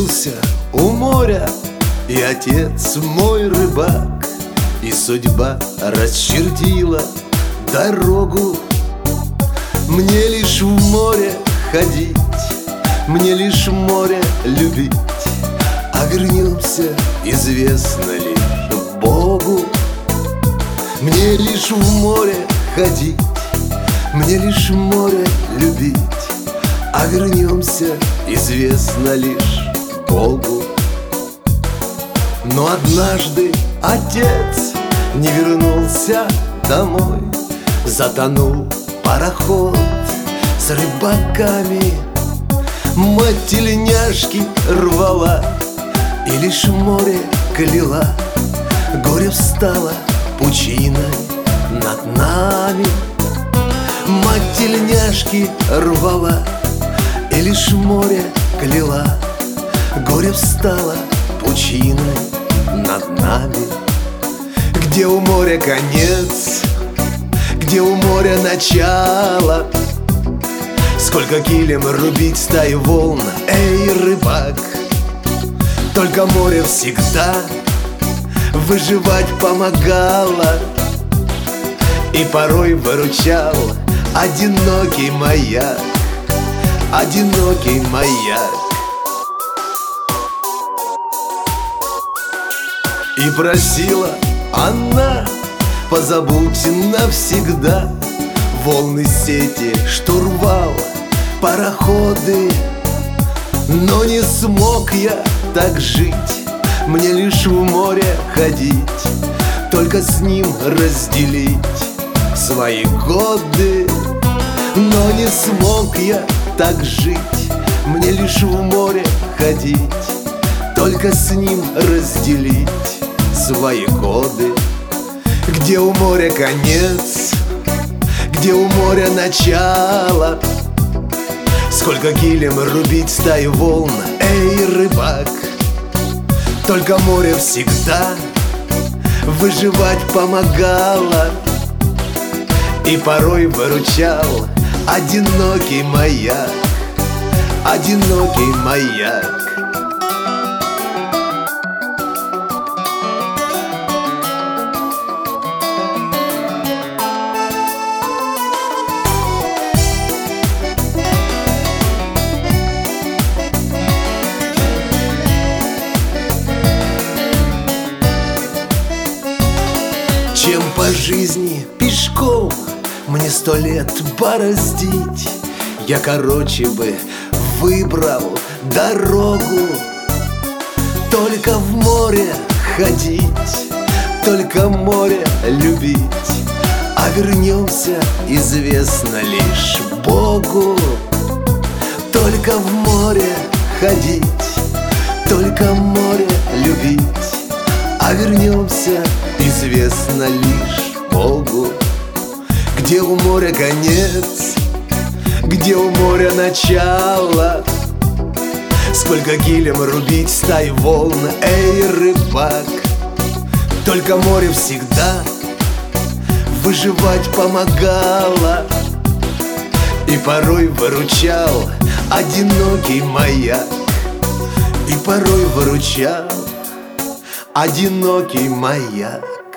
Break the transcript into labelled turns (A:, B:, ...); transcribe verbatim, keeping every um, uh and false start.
A: родился у моря, и отец мой рыбак, и судьба расчертила дорогу. Мне лишь в море ходить, мне лишь море любить, а вернемся, известно лишь Богу. Мне лишь в море ходить, мне лишь море любить, а вернемся, известно лишь Богу. Но однажды отец не вернулся домой, затонул пароход с рыбаками. Мать тельняшки рвала, и лишь море кляла, горе встало пучиной над нами. Мать тельняшки рвала, и лишь море кляла, горе встало пучиной над нами. Где у моря конец, где у моря начало, сколько килем рубить стаи волн, эй, рыбак. Только море всегда выживать помогало, и порой выручал одинокий маяк, одинокий маяк. И просила она: позабудьте навсегда волны сети, штурвал, пароходы. Но не смог я так жить, мне лишь в море ходить, только с ним разделить свои годы. Но не смог я так жить, мне лишь в море ходить, только с ним разделить свои годы. Где у моря конец, где у моря начало, сколько килем рубить стаи волн, эй, рыбак. Только море всегда выживать помогало, и порой выручал одинокий маяк, одинокий маяк. Чем по жизни пешком мне сто лет бороздить, я короче бы выбрал дорогу. Только в море ходить, только море любить, а вернемся, известно лишь Богу. Только в море ходить, только море любить, а вернемся, известно лишь Богу. Где у моря конец, где у моря начало, сколько килем рубить стаи волн, эй, рыбак. Только море всегда выживать помогало, и порой выручал одинокий маяк, и порой выручал одинокий маяк.